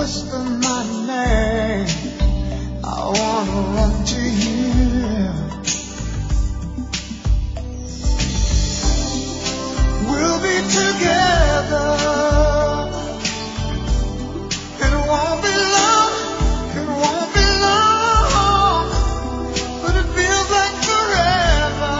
whisper my name, I wanna run to you. We'll be together. It won't be long, it won't be long, but it feels like forever.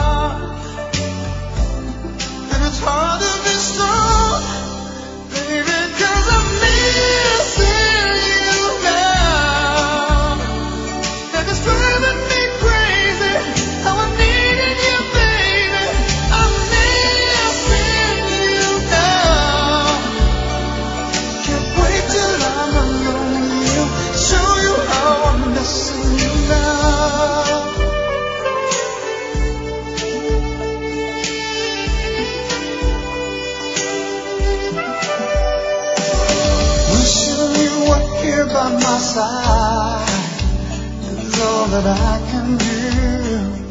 And it's hard to be strong, baby, 'cause I'm missing you now. And it's driving me crazy how I'm needing you, baby. I'm missing you now. Can't wait till I'm alone with you, show you how I'm missing you now. Wishing you were here by my side is all that I can do.